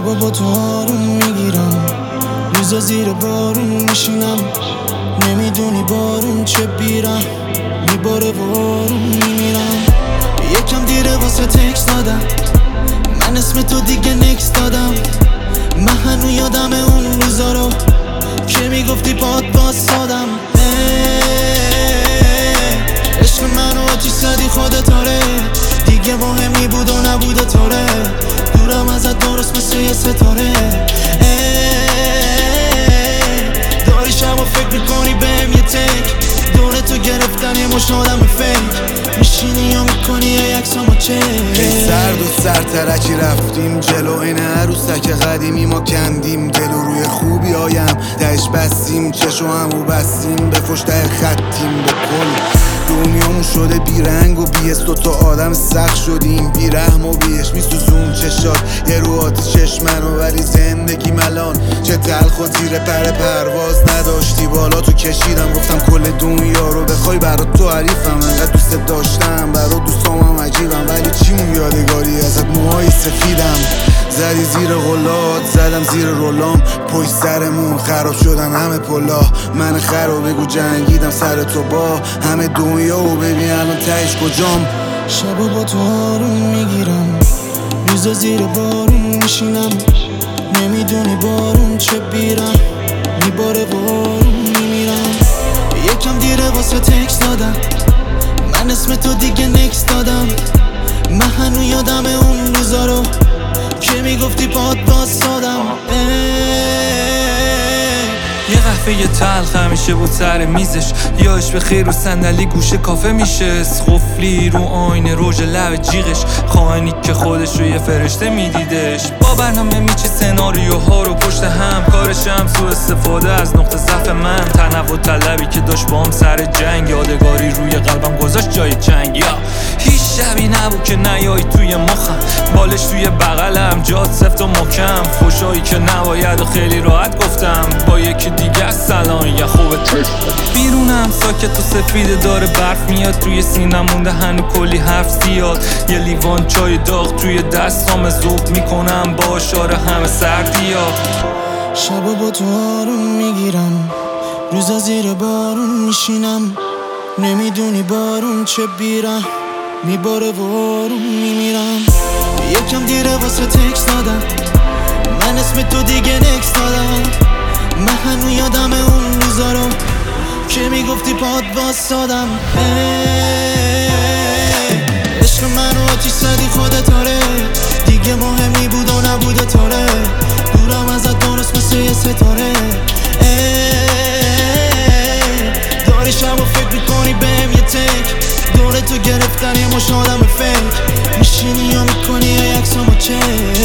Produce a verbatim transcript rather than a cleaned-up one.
شبا با تو آروم میگیرم، روزا زیر بارون میشینم، نمیدونی بارون چه بیرم میباره و آروم میمیرم. یکم دیره واسه تکس دادم، من اسم تو دیگه نکس دادم. من هنو یادم اون روزا رو که میگفتی پاد باز سادم. عشق منو آتیش زدی خودت آره، دیگه مهمی بود و نبوده تاره، دورم ازت درست مثل یه ستاره. داری شبا فکر میکنی بهم یه تک، دور تو گرفتن یه مش آدم فیک، میشینی یا میکنی یه عکسامو چک. سرد و سرترکی رفتیم جلو این عروسک قدیمی ما کندیم، دل و روی خوبی هایم دهش بستیم، چشو همو بستیم به فشت خطیم. به کل دنیامون شده بیرنگ و بیست، دوتا آدم سخت شدیم بیرحم و بیش میسوزون چشات یه رو آتی چشمنو، ولی زندگی ملان چه تلخ و زیر پر پرواز نداشتی بالا تو کشیدم. گفتم کل دنیا رو بخوای برات تو حریفم، انقدر دوست داشتم برات دوستامم عجیبم، ولی چیمون یادگاری ازت موهای سفیدم. زدی زیر غلات زدم زیر رولام، پشت سرمون خراب شدن همه پلا، من خراب بگو جنگیدم سر تو با همه دنیا و ببین الان تهش کجام. شبا با تو آروم میگیرم، روزا زیر بارون میشینم، نمیدونی بارون چه بیرم میباره و آروم میمیرم. یکم دیره واسه تکس دادم، من اسم تو دیگه نکس دادم. من هنو یادم اون روزا رو که میگفتی پاد باز سادم. یه قهوه تلخ همیشه بود سر میزش، یاش به خیر و صندلی گوشه کافه میشه، خفلی رو آینه روژ لب جیغش، خائنی که خودش رو یه فرشته میدیدش. با برنامه میچه سناریوها رو پشت هم، کارش هم سو استفاده از نقطه ضعف من، تنوع طلبی که داشت بام سر جنگ، یادگاری روی قلبم گذاشت جای چنگ. یا هیچ شبی نبود که نیایی توی مخم، بالش توی بغلم جات سفت و محکم، فوشایی که نباید و خیلی راحت گفتم با یکی دیگه سلام یا خوبه. بیرونم ساکت و سفیده داره برف میاد توی سینم، مونده هنو کلی حرف زیاد، یه لیوان چای داغ توی دستام ذوق میکنم با اشاره همه سردی ها. شبا با تو آروم میگیرم، روزا زیر بارون میشینم، نمیدونی بارون چه بیرم میباره و آروم میمیرم. یکم دیره واسه تکس دادم، من اسم تو دیگه نکس دادم. من هنو یادم اون روزا رو که میگفتی پاد باز سادم. عشق منو آتیش زدی خودت آره، دیگه مهمی بود و نبوده تاره، دورم ازت درست مثل یه ستاره. داری شبا فکر میکنی بهم یه تک، دور تو گرفتن یه مش آدم فیک، میشینی یا میکنی یه عکسامو چک.